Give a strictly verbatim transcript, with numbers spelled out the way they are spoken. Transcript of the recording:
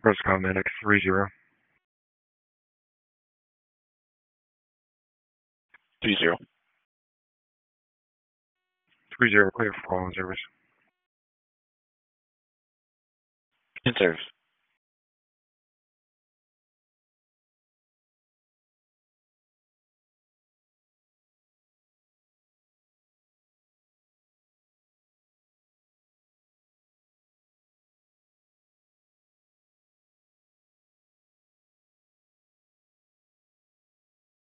Roscoe Medic three zero. Three zero. Three zero clear for call and service. In service.